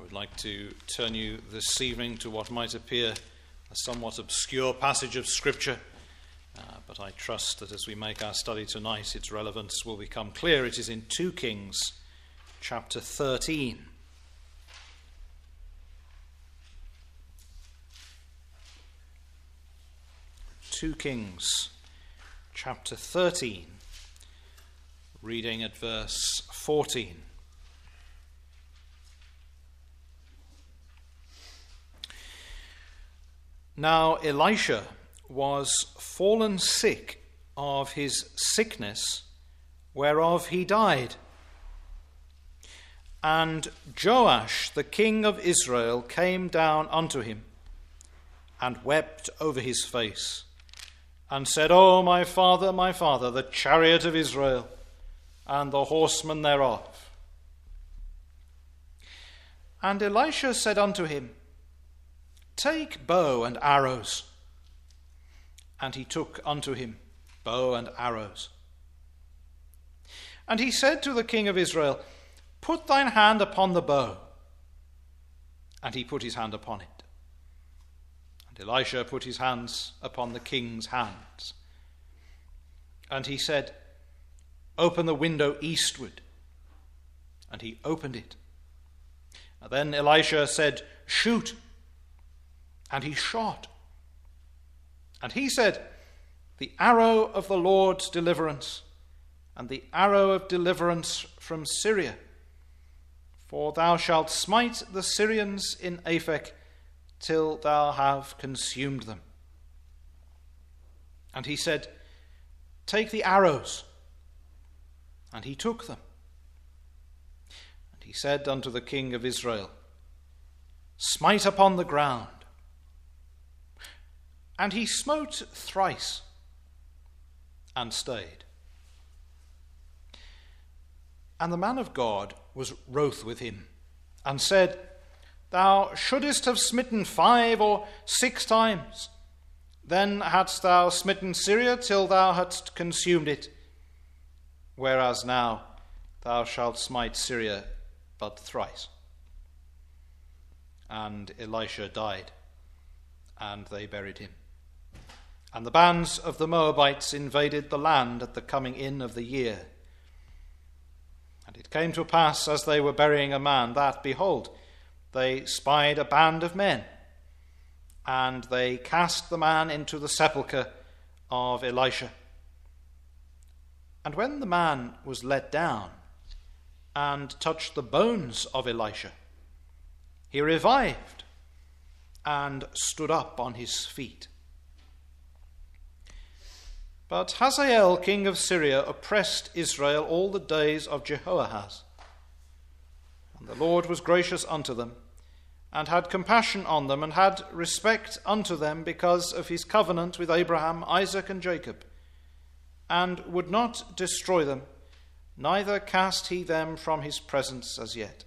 would like to turn you this evening to what might appear a somewhat obscure passage of Scripture, but I trust that as we make our study tonight, its relevance will become clear. It is in 2 Kings chapter 13. 2 Kings chapter 13, reading at verse 14. Now Elisha was fallen sick of his sickness, whereof he died. And Joash the king of Israel came down unto him, and wept over his face, and said, O my father, the chariot of Israel, and the horsemen thereof. And Elisha said unto him, Take bow and arrows. And he took unto him bow and arrows. And he said to the king of Israel, Put thine hand upon the bow. And he put his hand upon it. And Elisha put his hands upon the king's hands. And he said, Open the window eastward. And he opened it. And then Elisha said, Shoot. And he shot. And he said, The arrow of the Lord's deliverance, and the arrow of deliverance from Syria. For thou shalt smite the Syrians in Aphek, till thou have consumed them. And he said, Take the arrows. And he took them. And he said unto the king of Israel, Smite upon the ground. And he smote thrice, and stayed. And the man of God was wroth with him, and said, Thou shouldest have smitten 5 or 6 times. Then hadst thou smitten Syria till thou hadst consumed it. Whereas now thou shalt smite Syria but thrice. And Elisha died, and they buried him. And the bands of the Moabites invaded the land at the coming in of the year. And it came to pass, as they were burying a man, that, behold, they spied a band of men, and they cast the man into the sepulchre of Elisha. And when the man was let down, and touched the bones of Elisha, he revived, and stood up on his feet. But Hazael king of Syria oppressed Israel all the days of Jehoahaz. And the Lord was gracious unto them, and had compassion on them, and had respect unto them because of his covenant with Abraham, Isaac, and Jacob, and would not destroy them, neither cast he them from his presence as yet.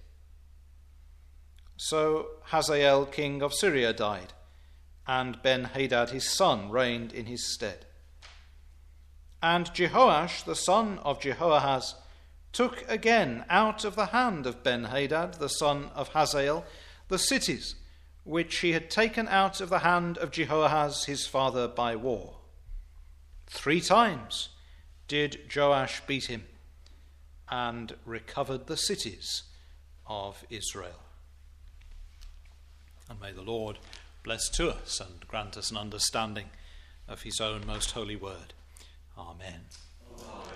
So Hazael king of Syria died, and Ben-Hadad his son reigned in his stead. And Jehoash, the son of Jehoahaz, took again out of the hand of Ben-Hadad, the son of Hazael, the cities which he had taken out of the hand of Jehoahaz his father by war. 3 times did Joash beat him, and recovered the cities of Israel. And may the Lord bless to us and grant us an understanding of his own most holy word. Amen. Amen.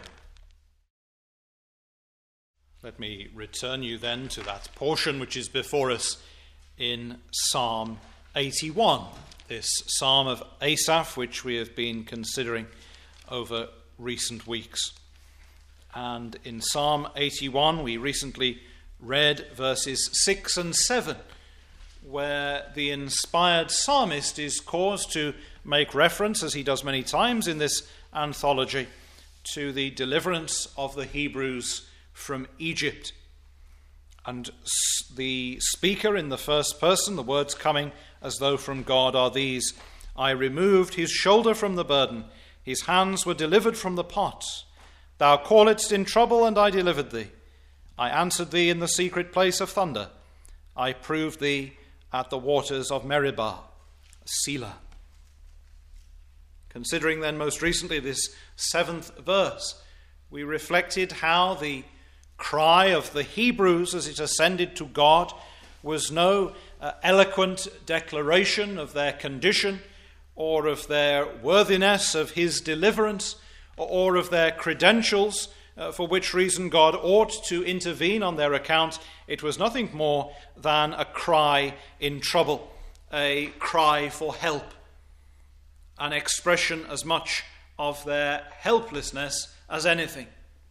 Let me return you then to that portion which is before us in Psalm 81, this Psalm of Asaph, which we have been considering over recent weeks. And in Psalm 81, we recently read verses 6 and 7, where the inspired psalmist is caused to make reference, as he does many times in this anthology, to the deliverance of the Hebrews from Egypt. And the speaker in the first person, the words coming as though from God, are these: I removed his shoulder from the burden, his hands were delivered from the pot. Thou calledst in trouble, and I delivered thee. I answered thee in the secret place of thunder. I proved thee at the waters of Meribah, Selah. Considering then most recently this 7th verse, we reflected how the cry of the Hebrews as it ascended to God was no eloquent declaration of their condition or of their worthiness of his deliverance or of their credentials, for which reason God ought to intervene on their account. It was nothing more than a cry in trouble, a cry for help, an expression as much of their helplessness as anything.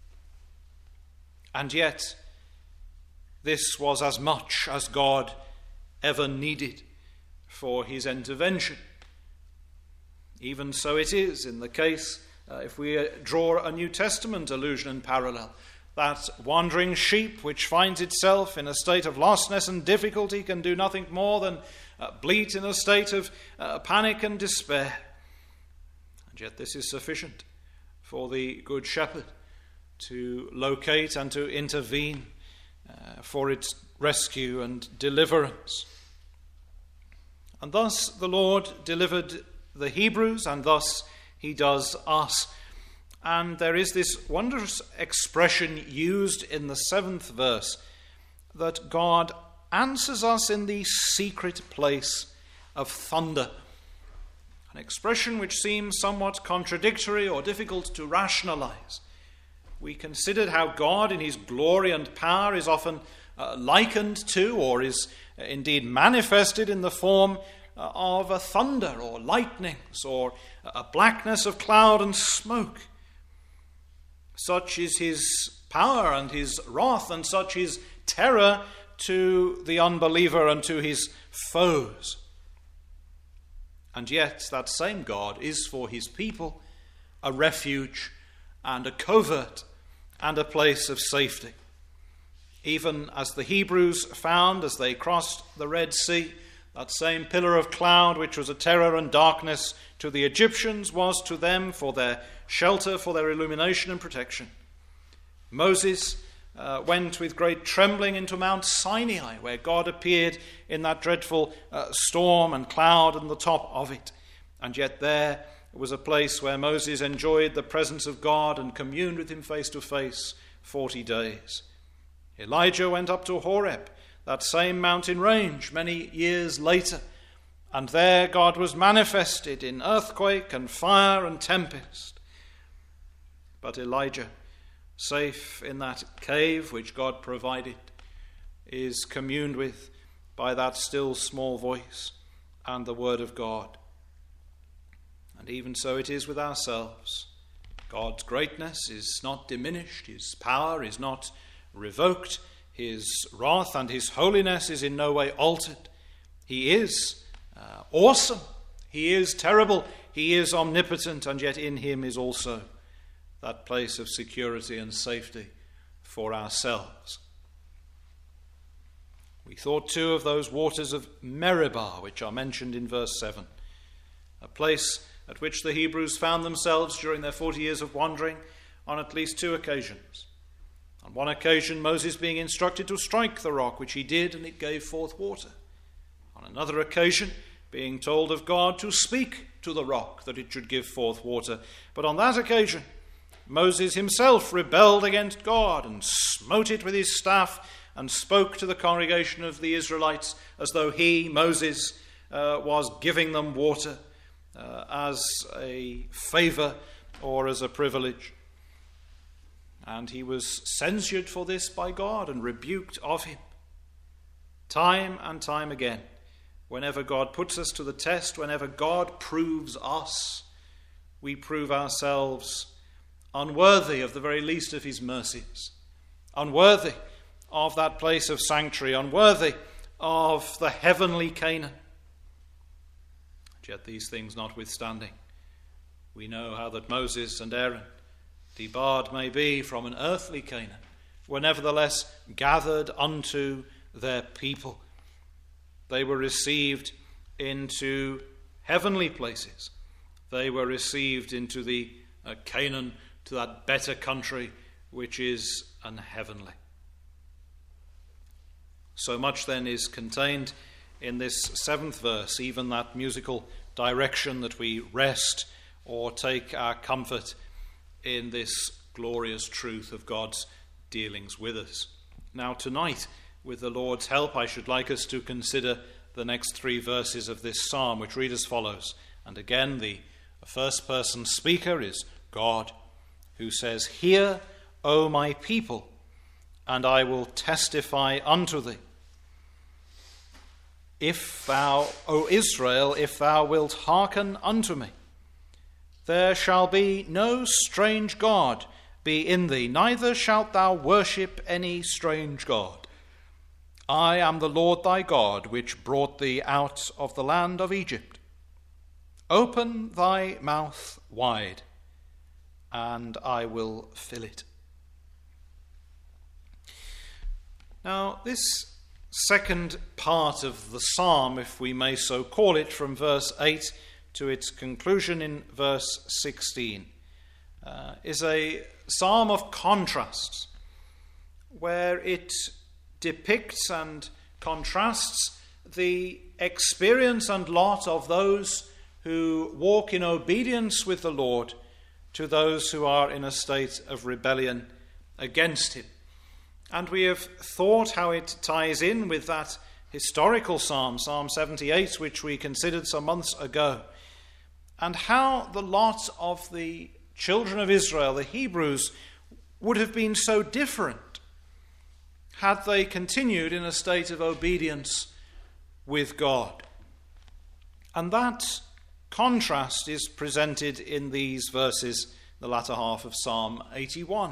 And yet, this was as much as God ever needed for his intervention. Even so it is in the case, if we draw a New Testament allusion and parallel, that wandering sheep which finds itself in a state of lostness and difficulty can do nothing more than bleat in a state of panic and despair. And yet this is sufficient for the Good Shepherd to locate and to intervene for its rescue and deliverance. And thus the Lord delivered the Hebrews, and thus he does us. And there is this wondrous expression used in the 7th verse that God answers us in the secret place of thunder. An expression which seems somewhat contradictory or difficult to rationalize. We considered how God in his glory and power is often likened to, or is indeed manifested in the form of a thunder or lightnings or a blackness of cloud and smoke. Such is his power and his wrath, and such his terror to the unbeliever and to his foes. And yet that same God is for his people a refuge and a covert and a place of safety. Even as the Hebrews found as they crossed the Red Sea, that same pillar of cloud which was a terror and darkness to the Egyptians was to them for their shelter, for their illumination and protection. Moses went with great trembling into Mount Sinai, where God appeared in that dreadful storm and cloud on the top of it. And yet there was a place where Moses enjoyed the presence of God and communed with him face to face 40 days. Elijah went up to Horeb, that same mountain range, many years later, and there God was manifested in earthquake and fire and tempest. But Elijah, safe in that cave which God provided, is communed with by that still small voice and the word of God. And even so it is with ourselves. God's greatness is not diminished, his power is not revoked, his wrath and his holiness is in no way altered. He is awesome, he is terrible, he is omnipotent, and yet in him is also that place of security and safety for ourselves. We thought too of those waters of Meribah, which are mentioned in verse 7, a place at which the Hebrews found themselves during their 40 years of wandering on at least 2 occasions. On one occasion, Moses being instructed to strike the rock, which he did, and it gave forth water. On another occasion, being told of God to speak to the rock, that it should give forth water. But on that occasion, Moses himself rebelled against God and smote it with his staff and spoke to the congregation of the Israelites as though he, Moses, was giving them water as a favor or as a privilege. And he was censured for this by God and rebuked of him. Time and time again, whenever God puts us to the test, whenever God proves us, we prove ourselves unworthy of the very least of his mercies, unworthy of that place of sanctuary, unworthy of the heavenly Canaan. Yet these things notwithstanding, we know how that Moses and Aaron, debarred may be from an earthly Canaan, were nevertheless gathered unto their people. They were received into heavenly places. They were received into the Canaan, to that better country which is an heavenly. So much then is contained in this 7th verse, even that musical direction that we rest or take our comfort in this glorious truth of God's dealings with us. Now tonight, with the Lord's help, I should like us to consider the next 3 verses of this psalm, which read as follows. And again, the first-person speaker is God, who says, "Hear, O my people, and I will testify unto thee. If thou, O Israel, if thou wilt hearken unto me, there shall be no strange God be in thee, neither shalt thou worship any strange god. I am the Lord thy God, which brought thee out of the land of Egypt. Open thy mouth wide, and I will fill it." Now, this second part of the psalm, if we may so call it, from verse 8 to its conclusion in verse 16, is a psalm of contrasts, where it depicts and contrasts the experience and lot of those who walk in obedience with the Lord to those who are in a state of rebellion against him. And we have thought how it ties in with that historical psalm, Psalm 78, which we considered some months ago, and how the lot of the children of Israel, the Hebrews, would have been so different had they continued in a state of obedience with God. And that contrast is presented in these verses, the latter half of Psalm 81.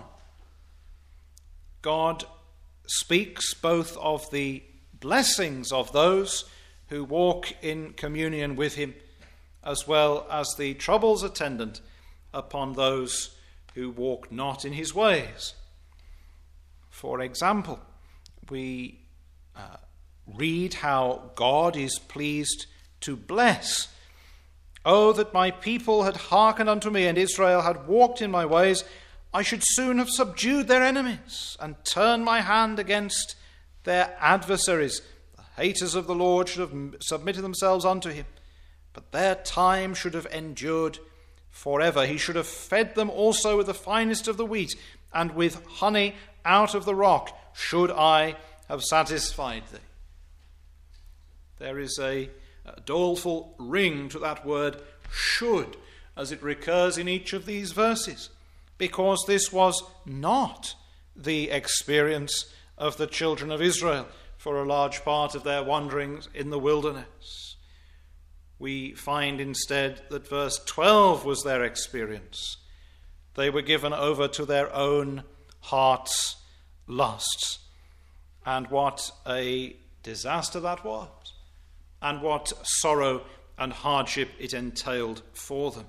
God speaks both of the blessings of those who walk in communion with him, as well as the troubles attendant upon those who walk not in his ways. For example, we read how God is pleased to bless. "Oh, that my people had hearkened unto me, and Israel had walked in my ways, I should soon have subdued their enemies and turned my hand against their adversaries. The haters of the Lord should have submitted themselves unto him, but their time should have endured forever. He should have fed them also with the finest of the wheat, and with honey out of the rock should I have satisfied thee." There is a doleful ring to that word should, as it recurs in each of these verses, because this was not the experience of the children of Israel for a large part of their wanderings in the wilderness. We find instead that verse 12 was their experience. They were given over to their own heart's lusts. And what a disaster that was, and what sorrow and hardship it entailed for them.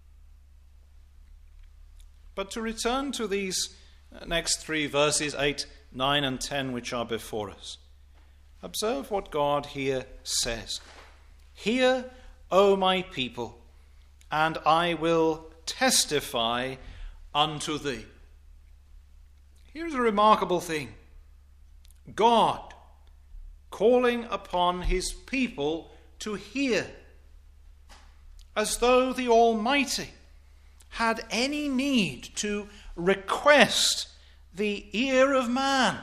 But to return to these next 3 verses, 8, 9 and 10, which are before us, observe what God here says. "Hear, O my people, and I will testify unto thee." Here's a remarkable thing. God calling upon his people to hear, as though the Almighty had any need to request the ear of man.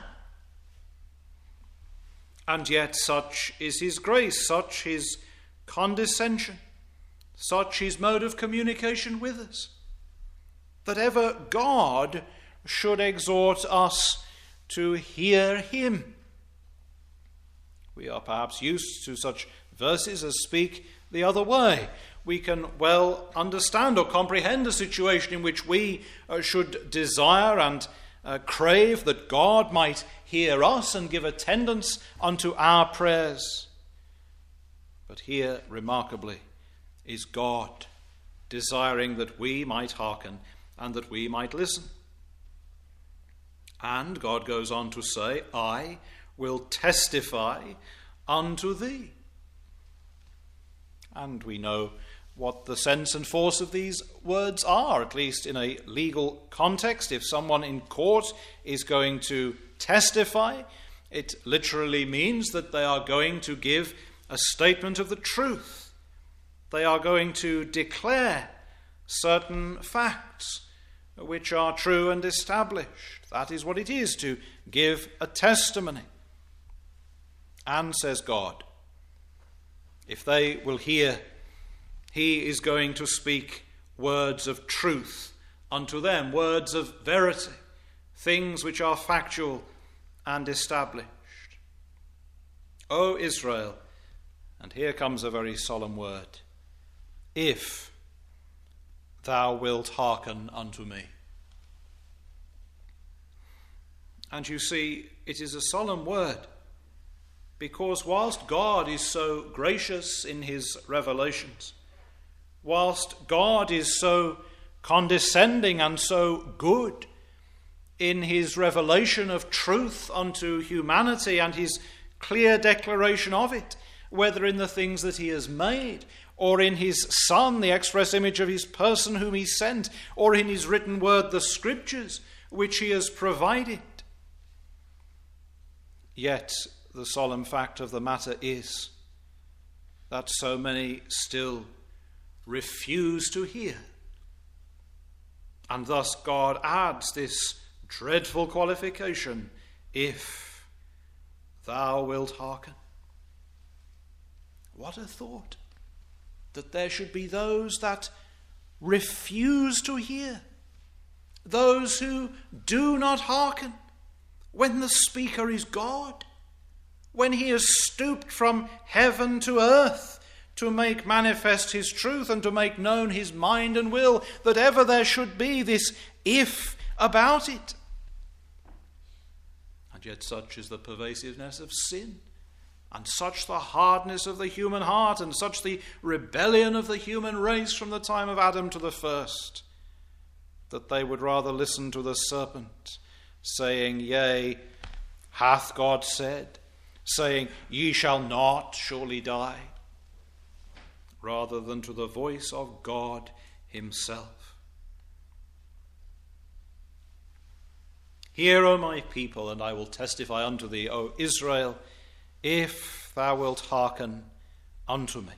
And yet such is his grace, such his condescension, such his mode of communication with us, that ever God should exhort us to hear him. We are perhaps used to such verses as speak the other way. We can well understand or comprehend a situation in which we should desire and crave that God might hear us and give attendance unto our prayers. But here, remarkably, is God desiring that we might hearken and that we might listen. And God goes on to say, "I will testify unto thee." And we know what the sense and force of these words are, at least in a legal context. If someone in court is going to testify, It literally means that they are going to give a statement of the truth. They are going to declare certain facts which are true and established. That is what it is to give a testimony. And, says God, if they will hear, he is going to speak words of truth unto them, words of verity, things which are factual and established. O Israel, and here comes a very solemn word, if thou wilt hearken unto me. And you see, it is a solemn word, because whilst God is so gracious in his revelations, whilst God is so condescending and so good in his revelation of truth unto humanity and his clear declaration of it, whether in the things that he has made, or in his Son, the express image of his person whom he sent, or in his written word, the Scriptures, which he has provided. Yet the solemn fact of the matter is that so many still refuse to hear. And thus God adds this dreadful qualification, if thou wilt hearken. What a thought, that there should be those that refuse to hear, those who do not hearken when the speaker is God, when he has stooped from heaven to earth to make manifest his truth and to make known his mind and will, that ever there should be this if about it. And yet such is the pervasiveness of sin, and such the hardness of the human heart, and such the rebellion of the human race from the time of Adam to the first, that they would rather listen to the serpent, saying, yea, hath God said, saying, ye shall not surely die, rather than to the voice of God himself. Hear, O my people, and I will testify unto thee, O Israel, if thou wilt hearken unto me.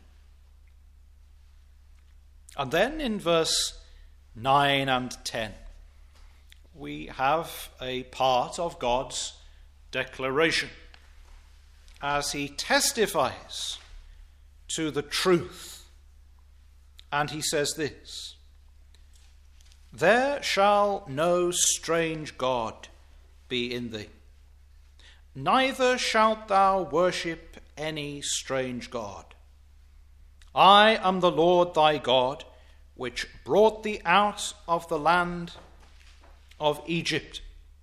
And then in verse 9 and 10, we have a part of God's declaration as he testifies to the truth. And he says this, there shall no strange God be in thee, neither shalt thou worship any strange god. I am the Lord thy God, which brought thee out of the land of Egypt.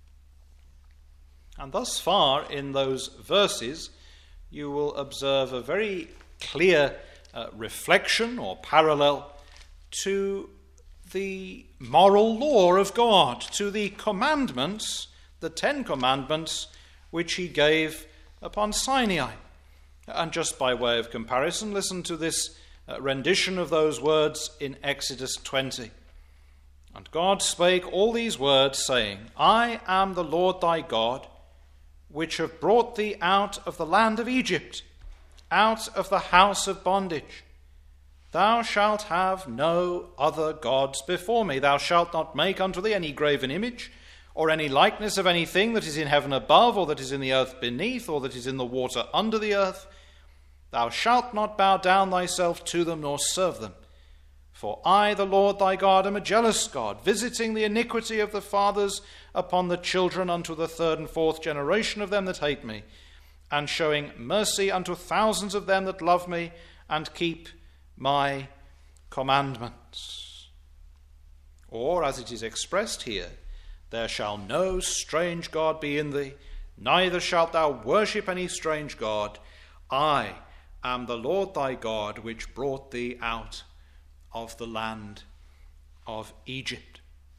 And thus far in those verses, you will observe a very clear reflection or parallel to the moral law of God, to the commandments, the 10 commandments, which he gave upon Sinai. And just by way of comparison, listen to this rendition of those words in Exodus 20. And God spake all these words, saying, I am the Lord thy God, which have brought thee out of the land of Egypt, out of the house of bondage. Thou shalt have no other gods before me. Thou shalt not make unto thee any graven image, or any likeness of anything that is in heaven above, or that is in the earth beneath, or that is in the water under the earth. Thou shalt not bow down thyself to them, nor serve them. For I, the Lord thy God, am a jealous God, visiting the iniquity of the fathers upon the children unto the 3rd and 4th generation of them that hate me, and showing mercy unto thousands of them that love me and keep my commandments. Or, as it is expressed here, there shall no strange God be in thee, neither shalt thou worship any strange God. I am the Lord thy God, which brought thee out of the land of Egypt.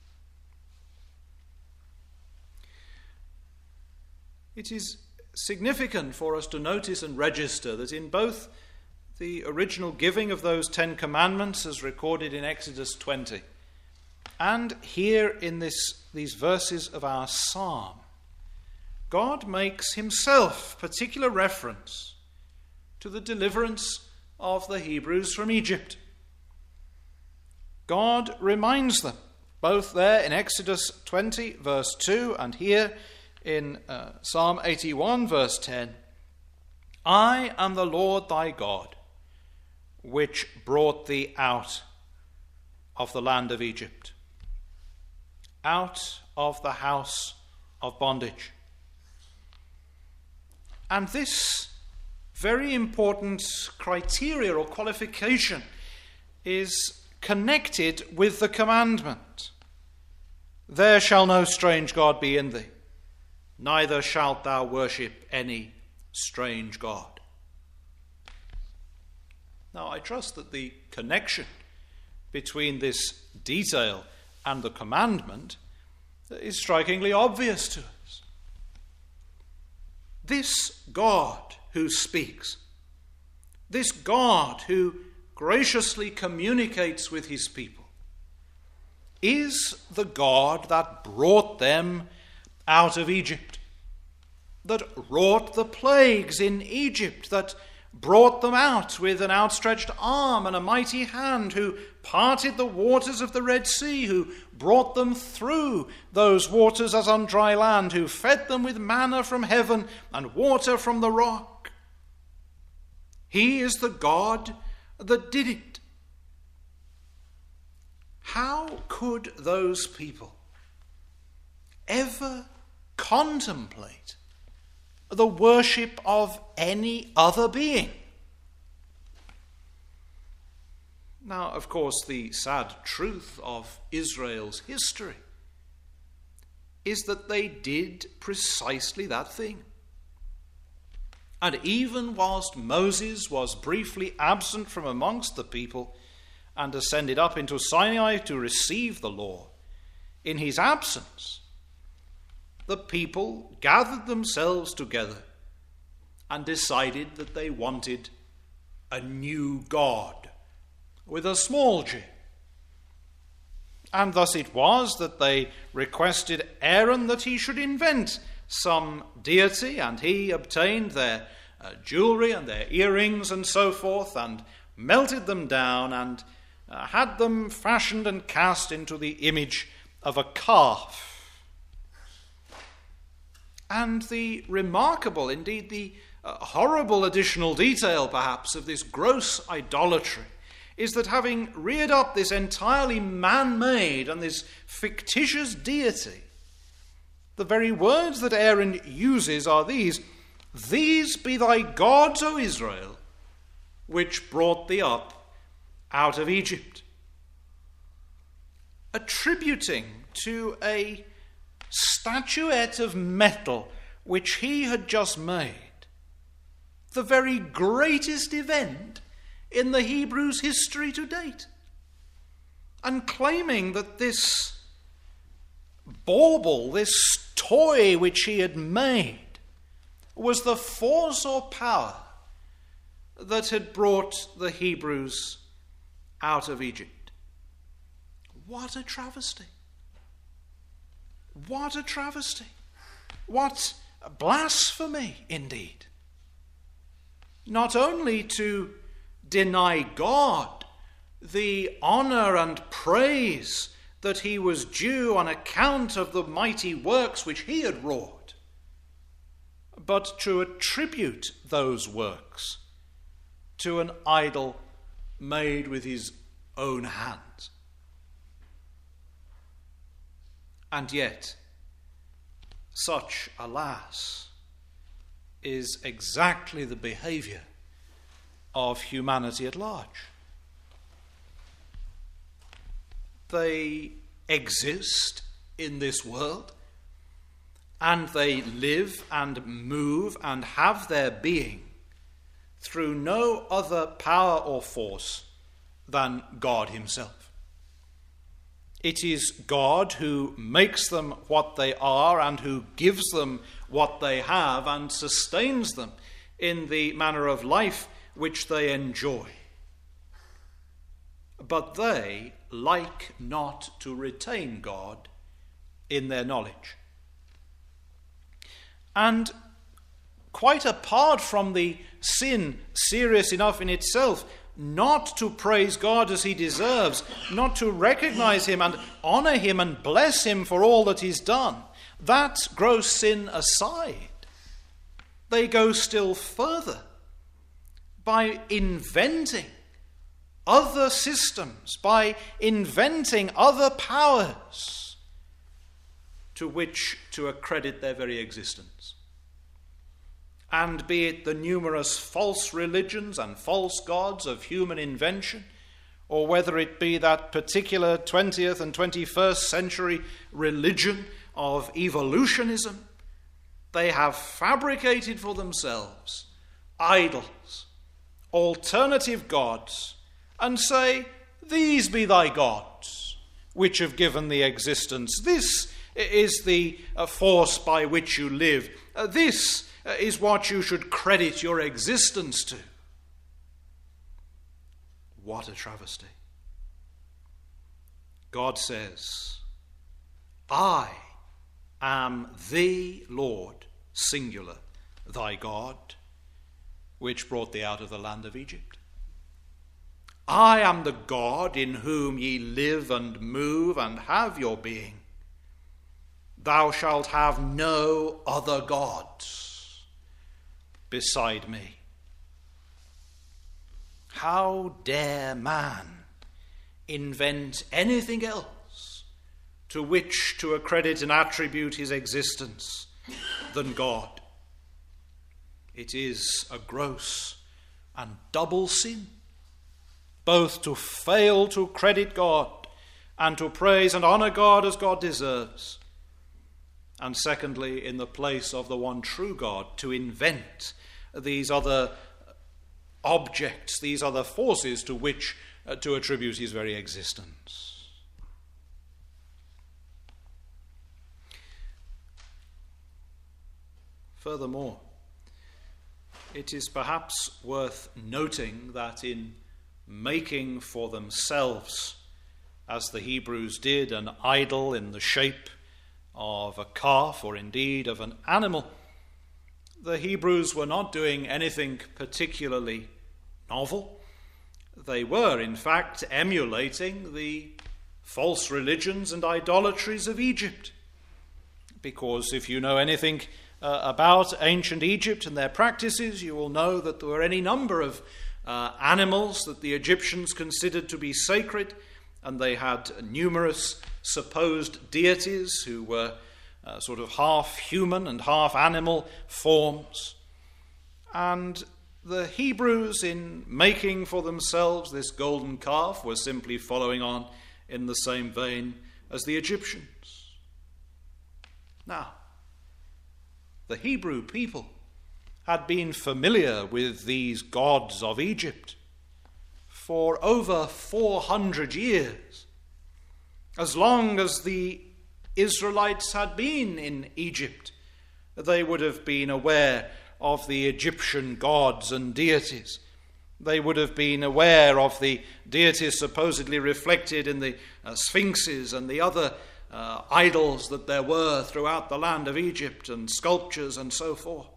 It is significant for us to notice and register that in both the original giving of those 10 commandments as recorded in Exodus 20 and here in these verses of our psalm, God makes himself particular reference to the deliverance of the Hebrews from Egypt. God reminds them, both there in Exodus 20, verse 2, and here in Psalm 81, verse 10, I am the Lord thy God, which brought thee out of the land of Egypt, out of the house of bondage. And this very important criteria or qualification is connected with the commandment. There shall no strange God be in thee, neither shalt thou worship any strange god. Now, I trust that the connection between this detail and the commandment is strikingly obvious to us. This God who speaks, this God who graciously communicates with his people, is the God that brought them out of Egypt, that wrought the plagues in Egypt, that brought them out with an outstretched arm and a mighty hand, who parted the waters of the Red Sea, who brought them through those waters as on dry land, who fed them with manna from heaven and water from the rock. He is the God that did it. How could those people ever contemplate the worship of any other being? Now, of course, the sad truth of Israel's history is that they did precisely that thing. And even whilst Moses was briefly absent from amongst the people and ascended up into Sinai to receive the law, in his absence, the people gathered themselves together and decided that they wanted a new God with a small g. And thus it was that they requested Aaron that he should invent some deity, and he obtained their jewelry and their earrings and so forth, and melted them down and had them fashioned and cast into the image of a calf. And the remarkable, indeed the horrible additional detail perhaps of this gross idolatry is that having reared up this entirely man-made and this fictitious deity, the very words that Aaron uses are these: "These be thy gods, O Israel, which brought thee up out of Egypt," attributing to a statuette of metal which he had just made the very greatest event in the Hebrews' history to date, and claiming that this bauble, this toy which he had made, was the force or power that had brought the Hebrews out of Egypt. What a travesty! What a travesty! What blasphemy indeed! Not only to deny God the honor and praise that he was due on account of the mighty works which he had wrought, but to attribute those works to an idol made with his own hands. And yet, such, alas, is exactly the behavior of humanity at large. They exist in this world, and they live and move and have their being through no other power or force than God himself. It is God who makes them what they are and who gives them what they have and sustains them in the manner of life which they enjoy. But they like not to retain God in their knowledge. And quite apart from the sin serious enough in itself, not to praise God as he deserves, not to recognize him and honor him and bless him for all that he's done, that gross sin aside, they go still further by inventing other systems, by inventing other powers to which to accredit their very existence. And be it the numerous false religions and false gods of human invention, or whether it be that particular 20th and 21st century religion of evolutionism, they have fabricated for themselves idols, alternative gods, and say, "These be thy gods, which have given thee existence. This is the force by which you live. This is what you should credit your existence to." What a travesty. God says, "I am the Lord, singular, thy God, which brought thee out of the land of Egypt. I am the God in whom ye live and move and have your being. Thou shalt have no other gods beside me." How dare man invent anything else to which to accredit and attribute his existence than God? It is a gross and double sin, both to fail to credit God and to praise and honor God as God deserves, and secondly, in the place of the one true God, to invent these other objects, these other forces to which to attribute his very existence. Furthermore, it is perhaps worth noting that in making for themselves, as the Hebrews did, an idol in the shape of a calf or indeed of an animal, the Hebrews were not doing anything particularly novel. They were, in fact, emulating the false religions and idolatries of Egypt. Because if you know anything about ancient Egypt and their practices, you will know that there were any number of animals that the Egyptians considered to be sacred, and they had numerous supposed deities who were sort of half human and half animal forms. And the Hebrews, in making for themselves this golden calf, were simply following on in the same vein as the Egyptians. Now, the Hebrew people had been familiar with these gods of Egypt for over 400 years. As long as the Israelites had been in Egypt, they would have been aware of the Egyptian gods and deities. They would have been aware of the deities supposedly reflected in the sphinxes and the other idols that there were throughout the land of Egypt, and sculptures and so forth.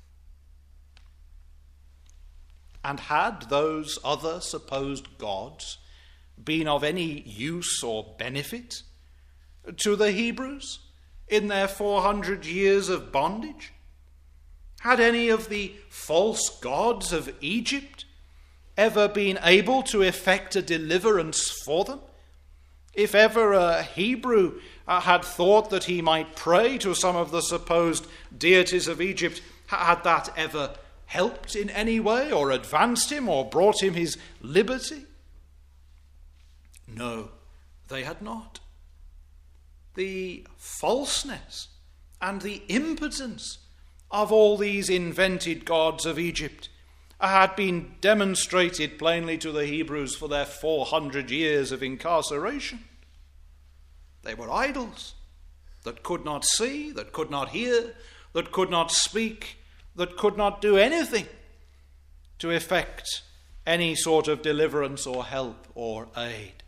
And had those other supposed gods been of any use or benefit to the Hebrews in their 400 years of bondage? Had any of the false gods of Egypt ever been able to effect a deliverance for them? If ever a Hebrew had thought that he might pray to some of the supposed deities of Egypt, had that ever helped in any way, or advanced him, or brought him his liberty? No, they had not. The falseness and the impotence of all these invented gods of Egypt had been demonstrated plainly to the Hebrews for their 400 years of incarceration. They were idols that could not see, that could not hear, that could not speak, that could not do anything to effect any sort of deliverance or help or aid.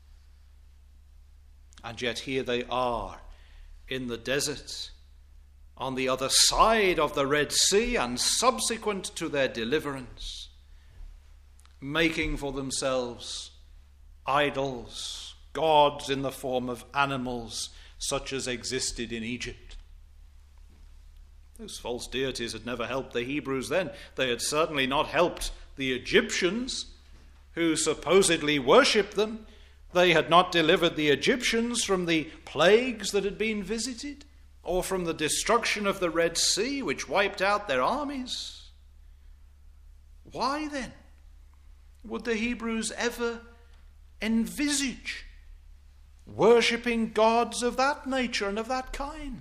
And yet here they are in the desert, on the other side of the Red Sea and subsequent to their deliverance, making for themselves idols, gods in the form of animals such as existed in Egypt. Those false deities had never helped the Hebrews then. They had certainly not helped the Egyptians who supposedly worshipped them. They had not delivered the Egyptians from the plagues that had been visited, or from the destruction of the Red Sea, which wiped out their armies. Why then would the Hebrews ever envisage worshipping gods of that nature and of that kind?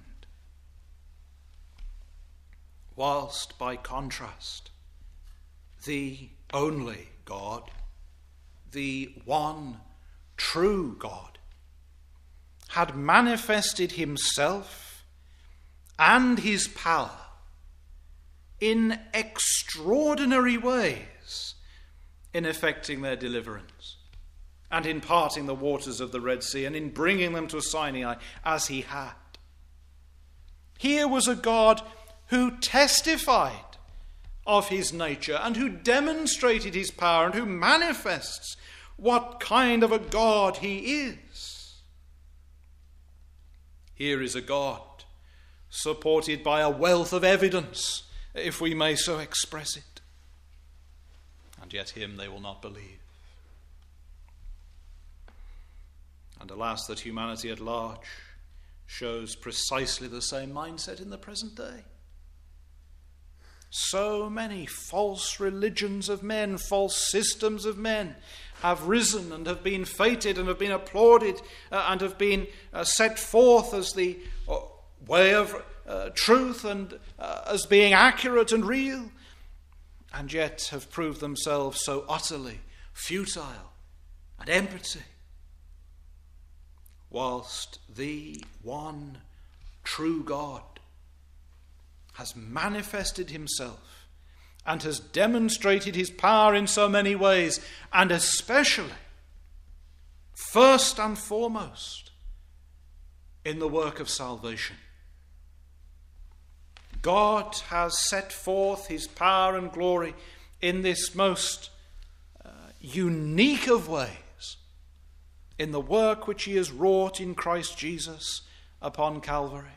Whilst, by contrast, the only God, the one true God, had manifested himself and his power in extraordinary ways in effecting their deliverance, and in parting the waters of the Red Sea, and in bringing them to Sinai as he had. Here was a God who testified of his nature, and who demonstrated his power, and who manifests what kind of a God he is. Here is a God supported by a wealth of evidence, if we may so express it. And yet him they will not believe. And alas, that humanity at large shows precisely the same mindset in the present day. So many false religions of men, false systems of men have risen and have been feted and have been applauded and have been set forth as the way of truth and as being accurate and real, and yet have proved themselves so utterly futile and empty, whilst the one true God has manifested himself and has demonstrated his power in so many ways, and especially, first and foremost, in the work of salvation. God has set forth his power and glory in this most unique of ways, in the work which he has wrought in Christ Jesus upon Calvary.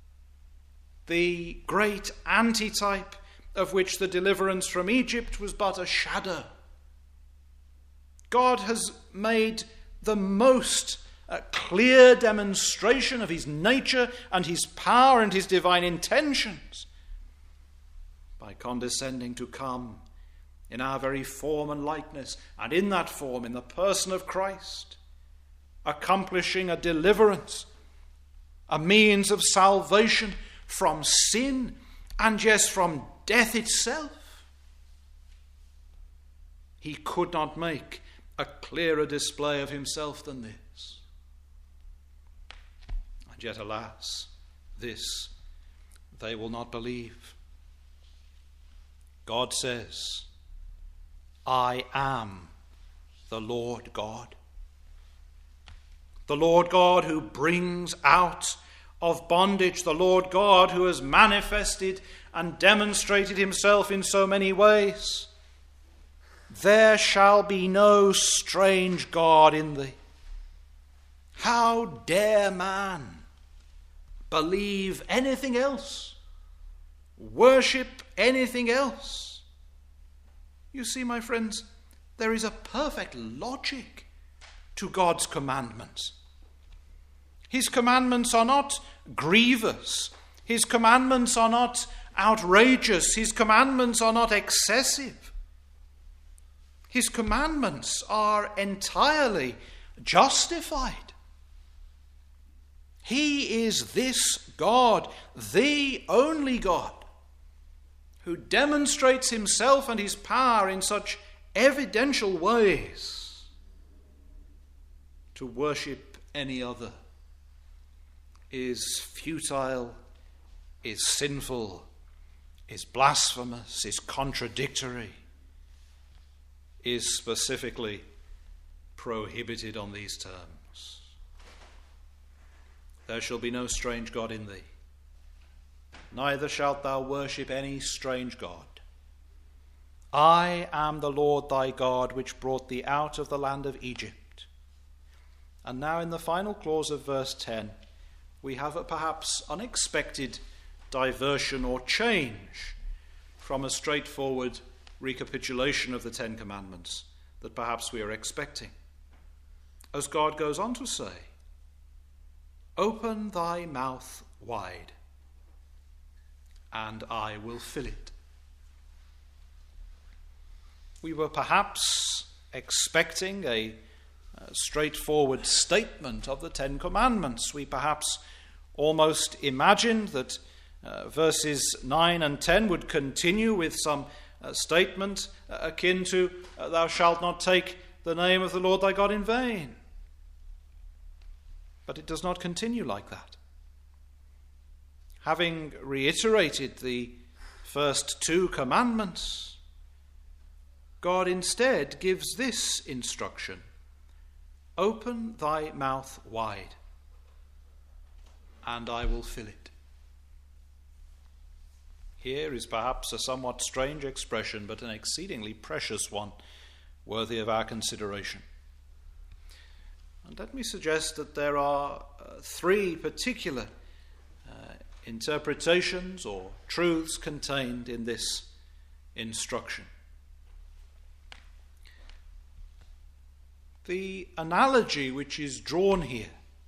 The great antitype of which the deliverance from Egypt was but a shadow. God has made the most clear demonstration of his nature and his power and his divine intentions by condescending to come in our very form and likeness, and in that form, in the person of Christ, accomplishing a deliverance, a means of salvation from sin, and yes, from death itself. He could not make a clearer display of himself than this. And yet, alas, this they will not believe. God says, I am the Lord God. The Lord God who brings out of bondage, the Lord God who has manifested and demonstrated himself in so many ways. There shall be no strange God in thee. How dare man believe anything else, worship anything else? You see, my friends, there is a perfect logic to God's commandments. His commandments are not grievous. His commandments are not outrageous. His commandments are not excessive. His commandments are entirely justified. He is this God, the only God, who demonstrates himself and his power in such evidential ways. To worship any other is futile, is sinful, is blasphemous, is contradictory, is specifically prohibited on these terms. There shall be no strange God in thee. neither shalt thou worship any strange god. I am the Lord thy God, which brought thee out of the land of Egypt. And now in the final clause of verse 10, we have a perhaps unexpected diversion or change from a straightforward recapitulation of the Ten Commandments that perhaps we are expecting. As God goes on to say, open thy mouth wide, and I will fill it. We were perhaps expecting a straightforward statement of the Ten Commandments. We perhaps almost imagined that verses 9 and 10 would continue with some statement akin to, thou shalt not take the name of the Lord thy God in vain. But it does not continue like that. Having reiterated the first two commandments, God instead gives this instruction: open thy mouth wide, and I will fill it. Here is perhaps a somewhat strange expression, but an exceedingly precious one, worthy of our consideration. And let me suggest that there are three particular interpretations or truths contained in this instruction. The analogy which is drawn here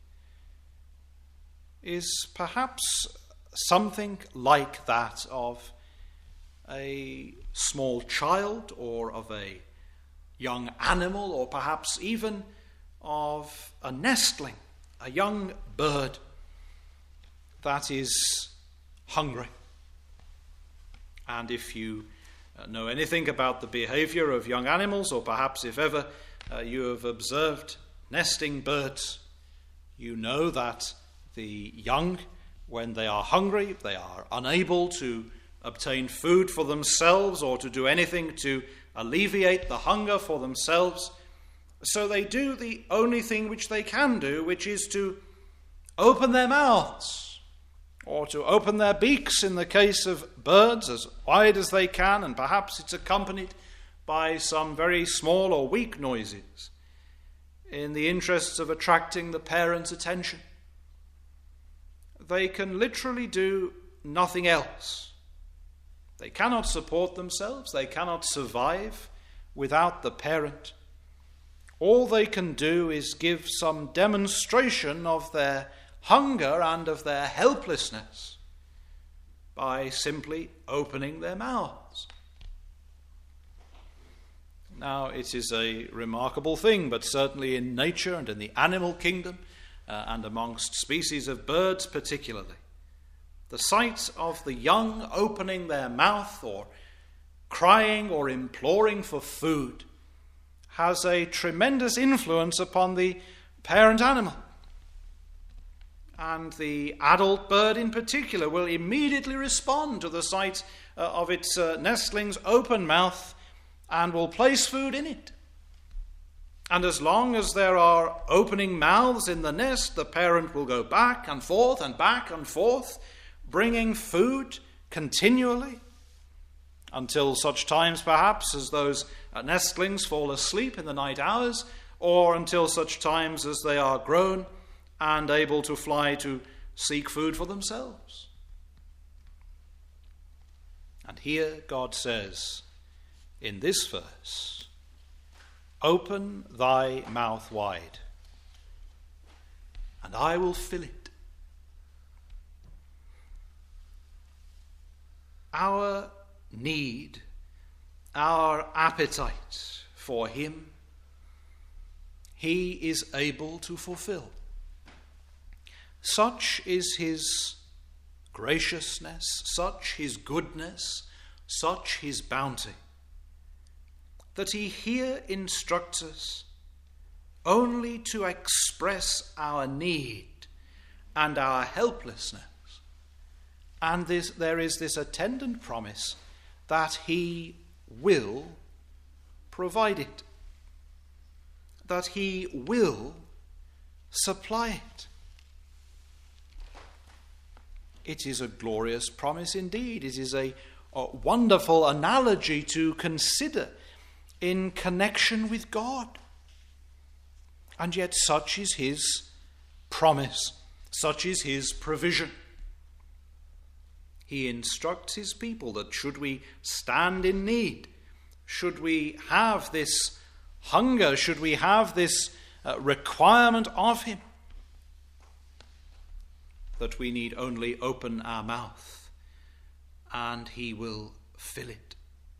is perhaps something like that of a small child, or of a young animal, or perhaps even of a nestling, a young bird that is hungry. And if you know anything about the behavior of young animals, or perhaps if ever you have observed nesting birds, you know that the young, when they are hungry, they are unable to obtain food for themselves or to do anything to alleviate the hunger for themselves. So they do the only thing which they can do, which is to open their mouths, or to open their beaks in the case of birds, as wide as they can, and perhaps it's accompanied by some very small or weak noises in the interests of attracting the parents' attention. They can literally do nothing else. They cannot support themselves. They cannot survive without the parent. All they can do is give some demonstration of their hunger and of their helplessness by simply opening their mouths. Now, it is a remarkable thing, but certainly in nature and in the animal kingdom, and amongst species of birds particularly, the sight of the young opening their mouth or crying or imploring for food has a tremendous influence upon the parent animal. And the adult bird in particular will immediately respond to the sight of its nestling's open mouth and will place food in it. And as long as there are opening mouths in the nest, the parent will go back and forth, bringing food continually, until such times perhaps as those nestlings fall asleep in the night hours, or until such times as they are grown and able to fly to seek food for themselves. And here God says in this verse, open thy mouth wide, and I will fill it. Our need, our appetite for him, he is able to fulfill. Such is his graciousness, such his goodness, such his bounty, that he here instructs us only to express our need and our helplessness. And there is this attendant promise that he will provide it, that he will supply it. it is a glorious promise indeed. It is a wonderful analogy to consider in connection with God. And yet such is his promise, such is his provision. He instructs his people that should we stand in need, should we have this hunger, should we have this requirement of him, that we need only open our mouth and he will fill it.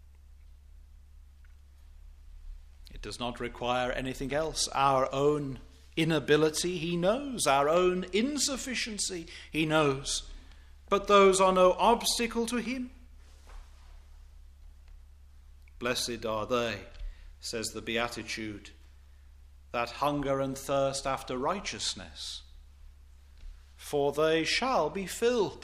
It does not require anything else. Our own inability, he knows. Our own insufficiency, he knows. But those are no obstacle to him. Blessed are they, says the Beatitude, that hunger and thirst after righteousness, for they shall be filled.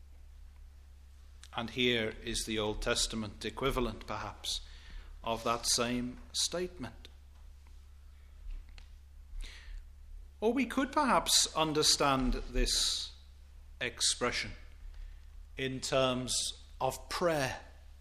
And here is the Old Testament equivalent, perhaps, of that same statement. Or we could perhaps understand this expression in terms of prayer.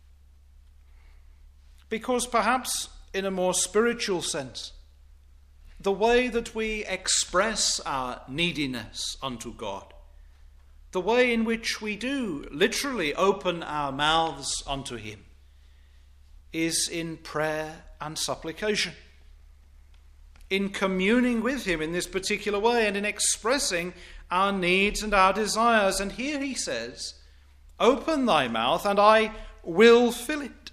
Because perhaps in a more spiritual sense, the way that we express our neediness unto God, the way in which we do literally open our mouths unto him, is in prayer and supplication, in communing with him in this particular way and in expressing our needs and our desires. And here he says, open thy mouth and I will fill it.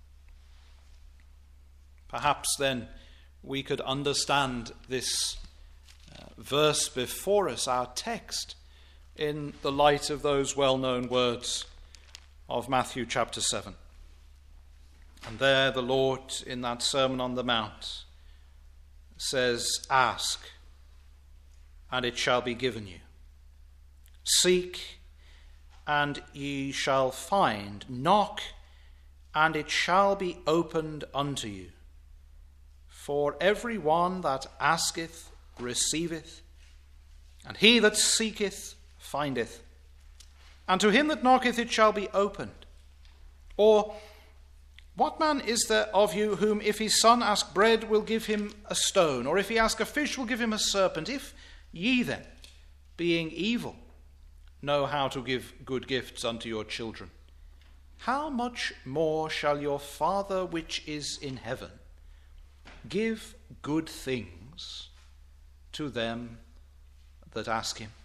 Perhaps then we could understand this verse before us, our text, in the light of those well-known words of Matthew chapter 7. And there the Lord, in that Sermon on the Mount, says, ask, and it shall be given you. Seek, and ye shall find. Knock, and it shall be opened unto you. For every one that asketh receiveth, and he that seeketh findeth, and to him that knocketh it shall be opened. Or, what man is there of you whom if his son ask bread will give him a stone, or if he ask a fish will give him a serpent? If ye then, being evil, know how to give good gifts unto your children, how much more shall your Father which is in heaven give good things to them that ask him?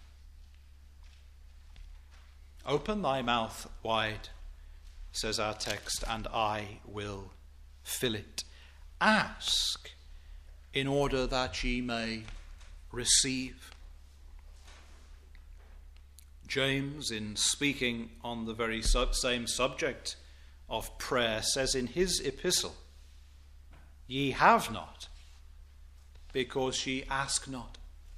Open thy mouth wide, says our text, and I will fill it. Ask in order that ye may receive. James, in speaking on the very same subject of prayer, says in his epistle, ye have not, because ye ask not.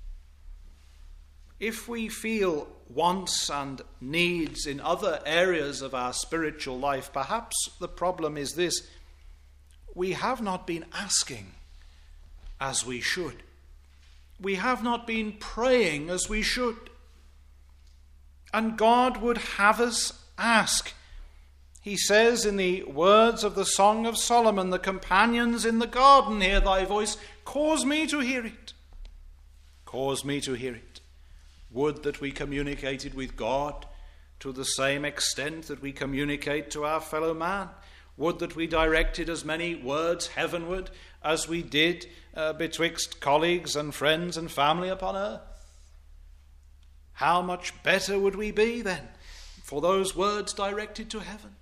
If we feel wants and needs in other areas of our spiritual life, perhaps the problem is this: we have not been asking as we should. We have not been praying as we should. And God would have us ask. He says in the words of the Song of Solomon, the companions in the garden hear thy voice, cause me to hear it. Cause me to hear it. Would that we communicated with God to the same extent that we communicate to our fellow man. Would that we directed as many words heavenward as we did betwixt colleagues and friends and family upon earth. How much better would we be then for those words directed to heaven?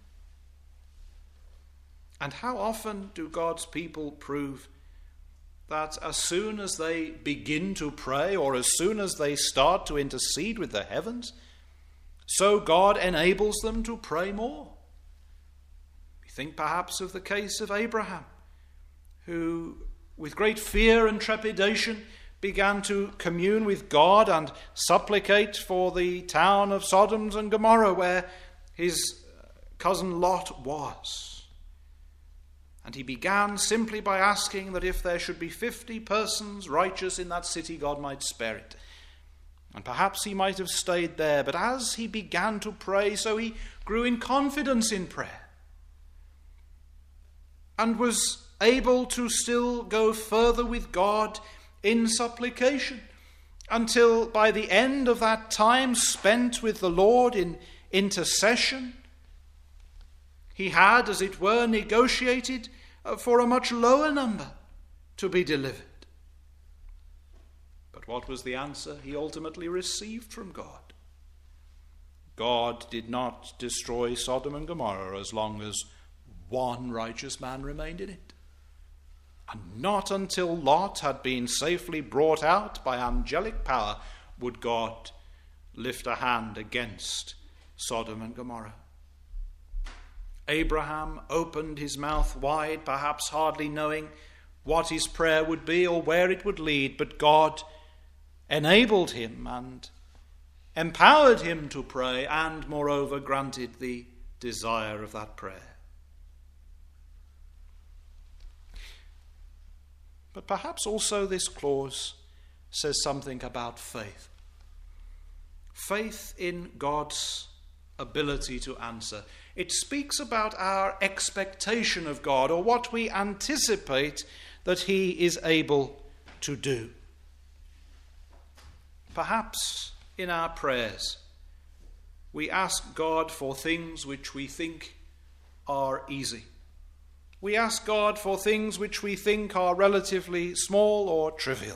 And how often do God's people prove that as soon as they begin to pray, or as soon as they start to intercede with the heavens, so God enables them to pray more? We think perhaps of the case of Abraham, who with great fear and trepidation began to commune with God and supplicate for the town of Sodom and Gomorrah, where his cousin Lot was. And he began simply by asking that if there should be 50 persons righteous in that city, God might spare it. And perhaps he might have stayed there, but as he began to pray, so he grew in confidence in prayer and was able to still go further with God in supplication, until by the end of that time spent with the Lord in intercession, he had, as it were, negotiated for a much lower number to be delivered. But what was the answer he ultimately received from God? God did not destroy Sodom and Gomorrah as long as one righteous man remained in it. And not until Lot had been safely brought out by angelic power would God lift a hand against Sodom and Gomorrah. Abraham opened his mouth wide, perhaps hardly knowing what his prayer would be or where it would lead, but God enabled him and empowered him to pray, and moreover granted the desire of that prayer. But perhaps also this clause says something about faith. Faith in God's ability to answer. It speaks about our expectation of God, or what we anticipate that he is able to do. Perhaps in our prayers we ask God for things which we think are easy. We ask God for things which we think are relatively small or trivial.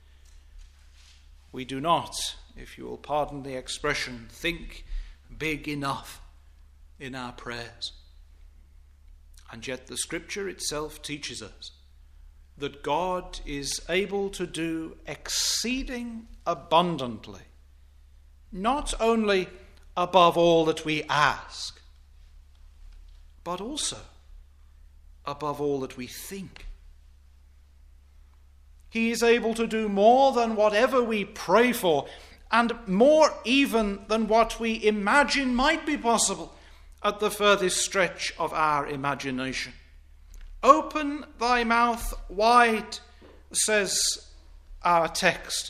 We do not, if you will pardon the expression, think big enough in our prayers. And yet the Scripture itself teaches us that God is able to do exceeding abundantly, not only above all that we ask, but also above all that we think. He is able to do more than whatever we pray for, and more even than what we imagine might be possible at the furthest stretch of our imagination. Open thy mouth wide, says our text.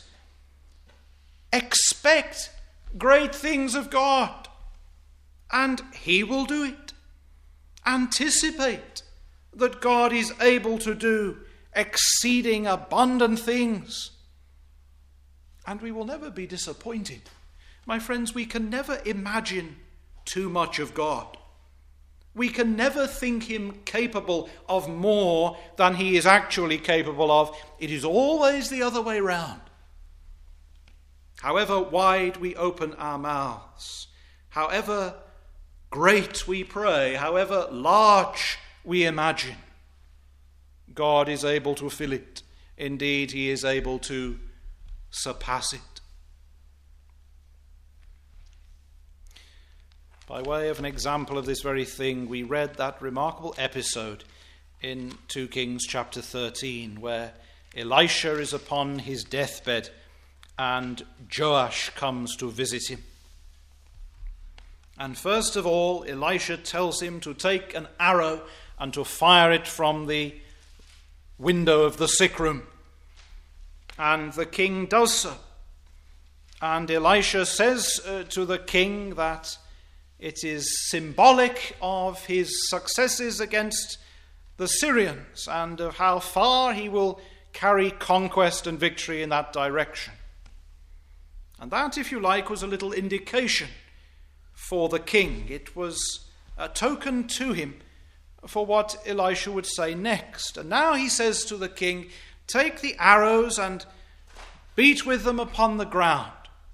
Expect great things of God, and he will do it. Anticipate that God is able to do exceeding abundant things, and we will never be disappointed. My friends, we can never imagine too much of God. We can never think him capable of more than he is actually capable of. It is always the other way round. However wide we open our mouths, however great we pray, however large we imagine, God is able to fill it. Indeed, he is able to surpass it. By way of an example of this very thing, we read that remarkable episode in 2 Kings chapter 13, where Elisha is upon his deathbed and Joash comes to visit him. And first of all, Elisha tells him to take an arrow and to fire it from the window of the sick room. And the king does so. And Elisha says to the king that it is symbolic of his successes against the Syrians and of how far he will carry conquest and victory in that direction. And that, if you like, was a little indication for the king. It was a token to him for what Elisha would say next. And now he says to the king, take the arrows and beat with them upon the ground.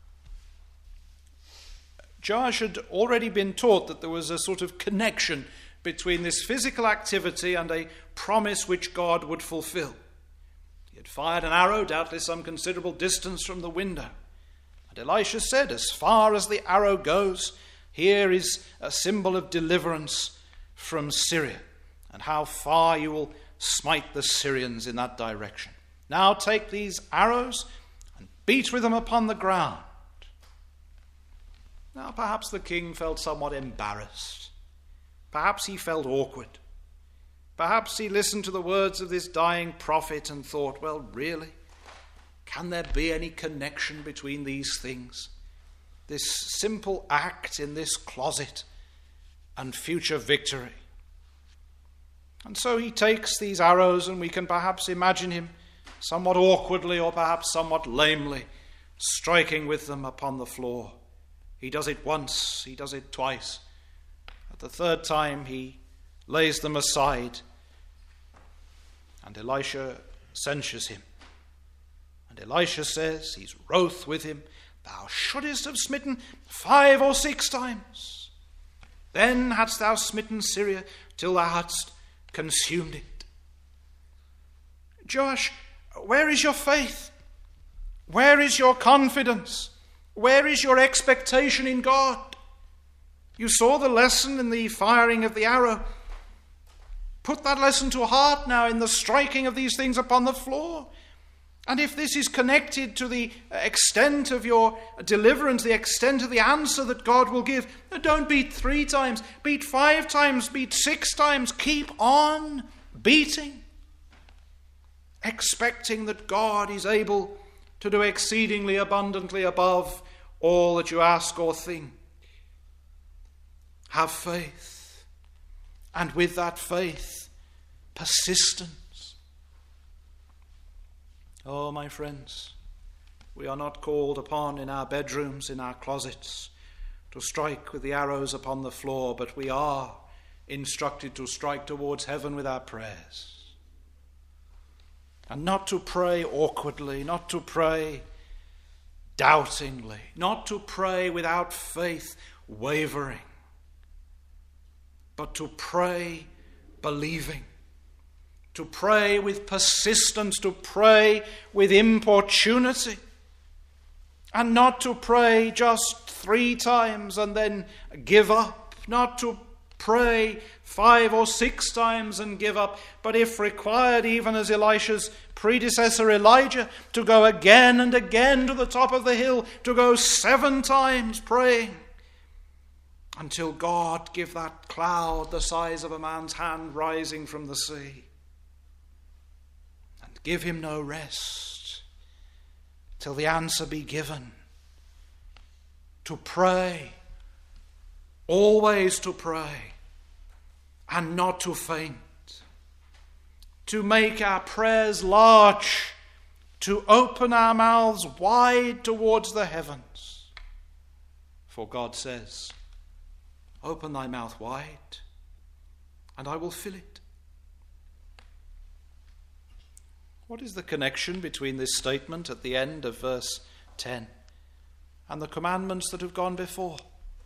Joash had already been taught that there was a sort of connection between this physical activity and a promise which God would fulfill. He had fired an arrow, doubtless some considerable distance from the window. And Elisha said, as far as the arrow goes, here is a symbol of deliverance from Syria, and how far you will smite the Syrians in that direction. Now take these arrows and beat with them upon the ground. Now perhaps the king felt somewhat embarrassed. Perhaps he felt awkward. Perhaps he listened to the words of this dying prophet and thought, well, really? Can there be any connection between these things? This simple act in this closet and future victory. And so he takes these arrows, and we can perhaps imagine him somewhat awkwardly or perhaps somewhat lamely striking with them upon the floor. He does it once, he does it twice. At the third time he lays them aside, and Elisha censures him. And Elisha says, he's wroth with him, thou shouldest have smitten 5 or 6 times. Then hadst thou smitten Syria till thou hadst consumed it. Joash, where is your faith? Where is your confidence? Where is your expectation in God? You saw the lesson in the firing of the arrow. Put that lesson to heart now in the striking of these things upon the floor. And if this is connected to the extent of your deliverance, the extent of the answer that God will give, don't beat 3 times, beat 5 times, beat 6 times. Keep on beating, expecting that God is able to do exceedingly abundantly above all that you ask or think. Have faith, and with that faith, persistence. Oh, my friends, we are not called upon in our bedrooms, in our closets, to strike with the arrows upon the floor, but we are instructed to strike towards heaven with our prayers. And not to pray awkwardly, not to pray doubtingly, not to pray without faith wavering, but to pray believing. To pray with persistence, to pray with importunity, and not to pray just 3 times and then give up, not to pray 5 or 6 times and give up, but if required, even as Elisha's predecessor Elijah, to go again and again to the top of the hill, to go 7 times praying, until God give that cloud the size of a man's hand rising from the sea. Give him no rest till the answer be given. To pray, always to pray, and not to faint. To make our prayers large, to open our mouths wide towards the heavens. For God says, open thy mouth wide, and I will fill it. What is the connection between this statement at the end of verse 10 and the commandments that have gone before?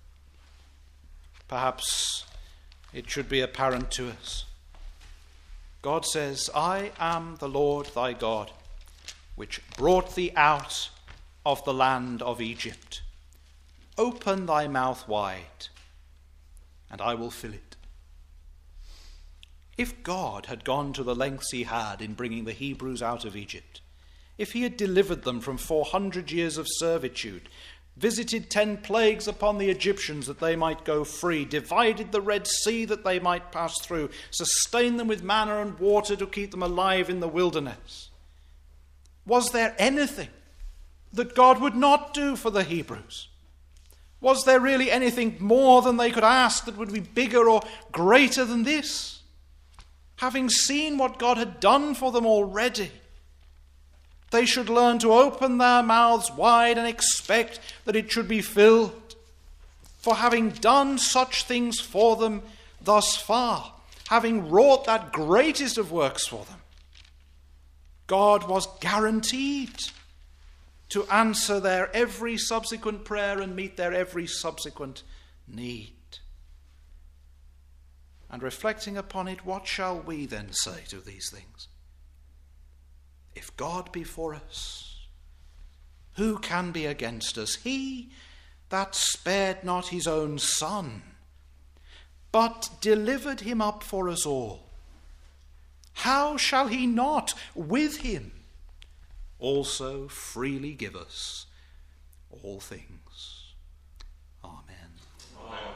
Perhaps it should be apparent to us. God says, I am the Lord thy God, which brought thee out of the land of Egypt. Open thy mouth wide, and I will fill it. If God had gone to the lengths he had in bringing the Hebrews out of Egypt, if he had delivered them from 400 years of servitude, visited 10 plagues upon the Egyptians that they might go free, divided the Red Sea that they might pass through, sustained them with manna and water to keep them alive in the wilderness, was there anything that God would not do for the Hebrews? Was there really anything more than they could ask that would be bigger or greater than this? Having seen what God had done for them already, they should learn to open their mouths wide and expect that it should be filled. For having done such things for them thus far, having wrought that greatest of works for them, God was guaranteed to answer their every subsequent prayer and meet their every subsequent need. And reflecting upon it, what shall we then say to these things? If God be for us, who can be against us? He that spared not his own Son, but delivered him up for us all, how shall he not with him also freely give us all things? Amen. Amen.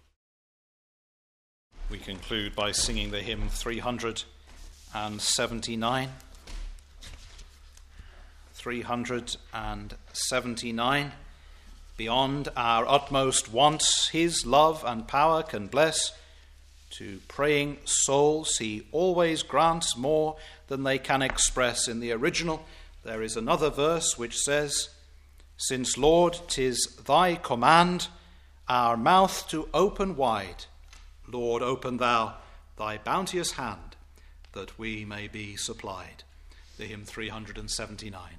We conclude by singing the hymn 379. 379. Beyond our utmost wants, his love and power can bless. To praying souls he always grants more than they can express. In the original, there is another verse which says, "Since, Lord, 'tis thy command our mouth to open wide, Lord, open thou thy bounteous hand, that we may be supplied." The hymn 379.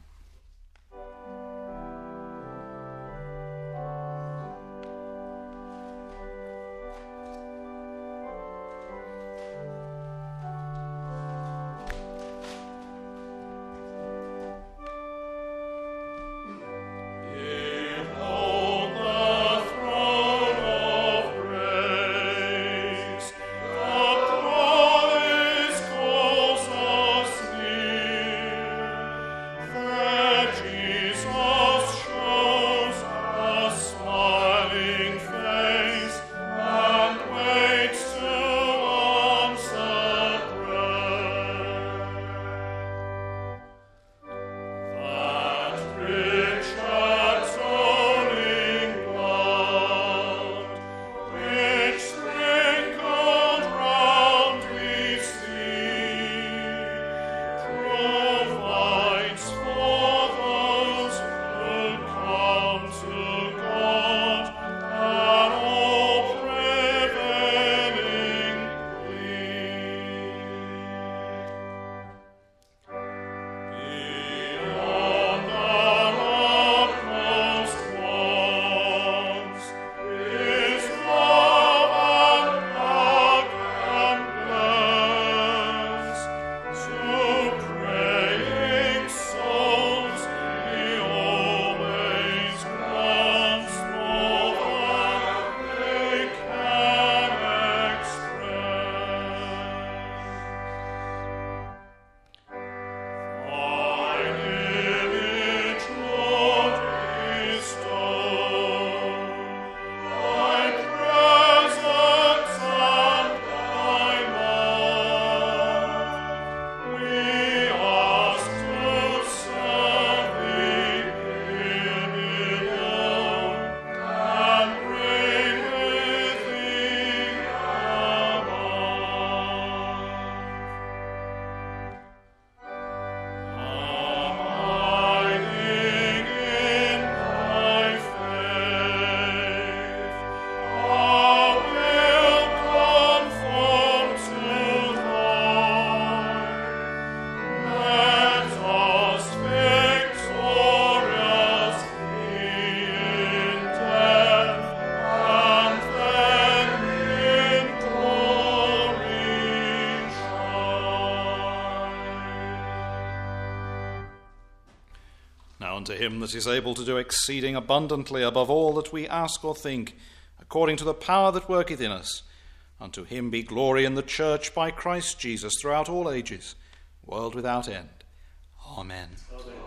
Unto him that is able to do exceeding abundantly above all that we ask or think, according to the power that worketh in us. Unto him be glory in the church by Christ Jesus throughout all ages, world without end. Amen. Amen.